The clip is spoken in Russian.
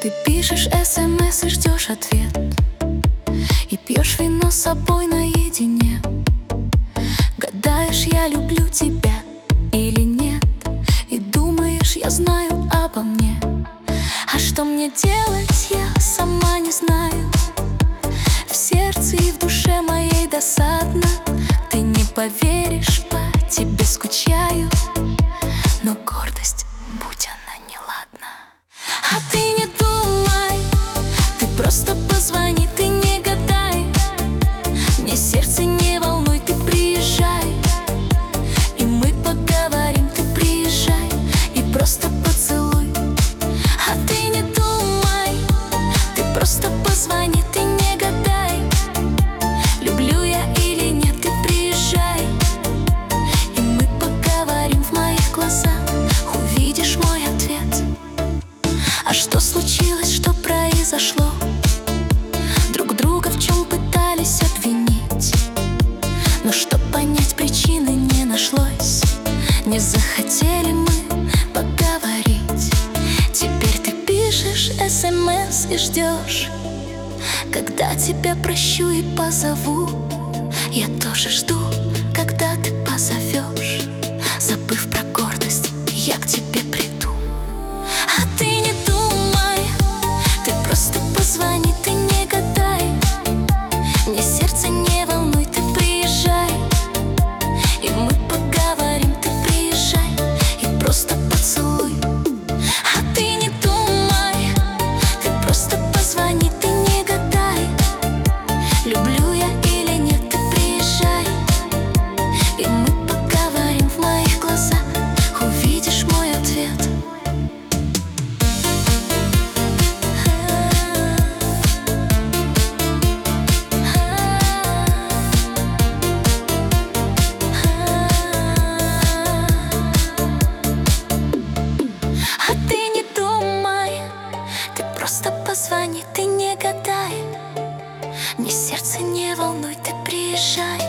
Ты пишешь СМС и ждешь ответ, и пьешь вино с собой наедине. Гадаешь, я люблю тебя или нет, и думаешь, я знаю обо мне. А что мне делать, я сама не знаю. В сердце и в душе моей досадно. Ты не поверишь, по тебе скучаю, но гордость, будь она неладна. А ты не думай, ты просто позвони, ты не гадай. Мне сердце не волнуй, ты приезжай, и мы поговорим. Ты приезжай и просто поцелуй. А ты не думай, ты просто позвони, ты не гадай. Люблю я или нет, ты приезжай, и мы поговорим. В моих глазах увидишь мой ответ. А что случилось, что произошло? Друг друга в чем пытались обвинить, но чтоб понять, причины не нашлось. Не захотели мы поговорить. Теперь ты пишешь СМС и ждешь, когда тебя прощу и позову. Я тоже жду, когда ты позовешь. Забыв про гордость, я к тебе приду. А ты не думай, ты просто позвони, ты не гадай. Мне сердце не волнуй, ты приезжай, и мы поговорим. Ты приезжай и просто поцелуй. А ты не думай, ты просто позвони, ты не гадай. Люблю я или нет, ты приезжай, и мы поговорим. В моих глазах увидишь мой ответ. А ты не думай, ты просто позвони, ты не гадай. Мне сердце не волнуй, ты приезжай,